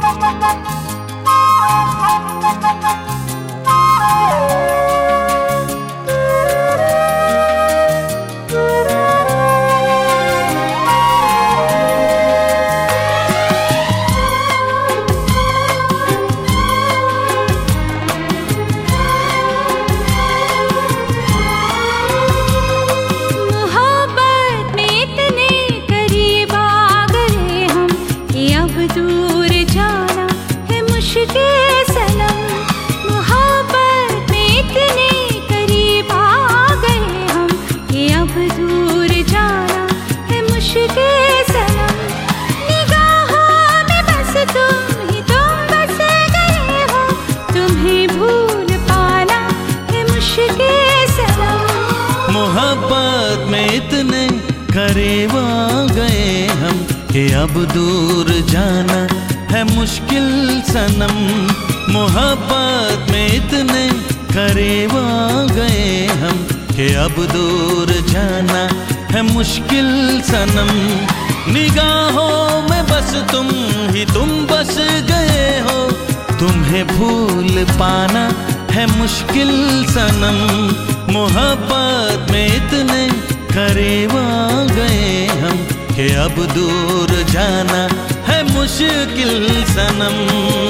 मोहब्बत में इतने करीब आ गए हम कि अब दूर जाना है मुश्किल सनम। मोहब्बत में इतने करीब आ गए हम कि अब दूर जाना है मुश्किल सनम। निगाहों में बस तुम ही तुम बस गए हो, तुम्हें भूल पाना है मुश्किल सनम। मोहब्बत में इतने करीब आ गए हम कि अब दूर जाना है मुश्किल सनम।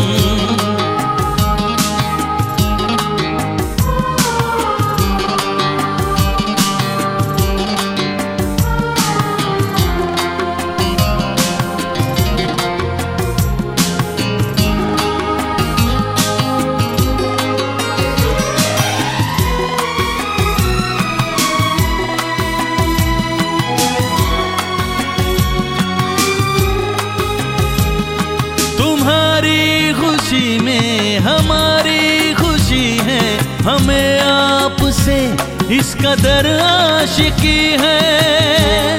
तुम्हारी खुशी में हमारी खुशी है, हमें आपसे इस कदर आशिकी है।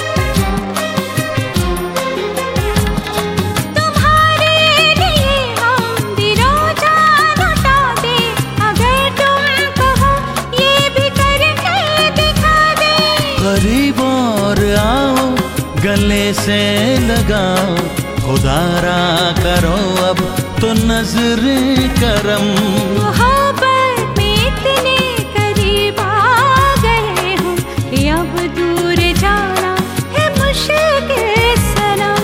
तुम्हारे लिए हम दिलों जान लौटा दे, अगर तुम कहो ये भी करके दिखा दे। करीब और आओ, गले से लगाओ, खुदारा करो अब तो नजरे करम। मोहब्बत में इतने करीब आ गए हम कि अब दूर जाना है मुश्किल सनम।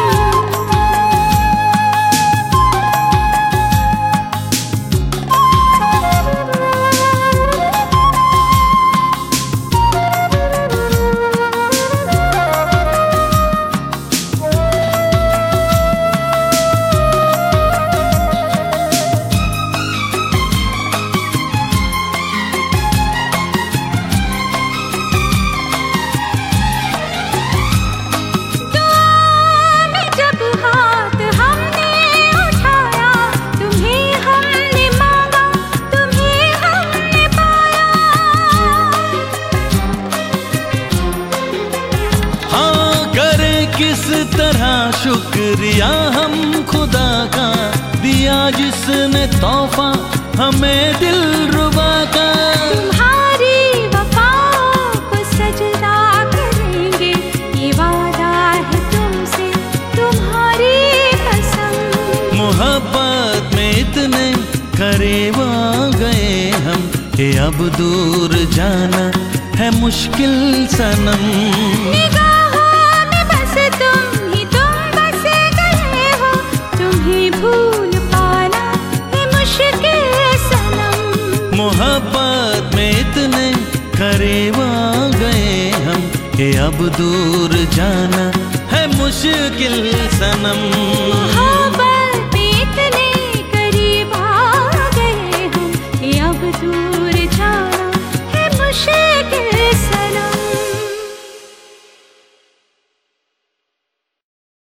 किस तरह शुक्रिया हम खुदा का, दिया जिसने तोहफा हमें दिलरुबा का। तुम्हारी वफाओं को सजदा करेंगे, ये वादा है तुमसे तुम्हारी कसम। मोहब्बत में इतने करीब आ गए हम कि अब दूर जाना है मुश्किल सनम। मोहब्बत में इतने करीब आ गए हम कि अब दूर जाना है मुश्किल सनम।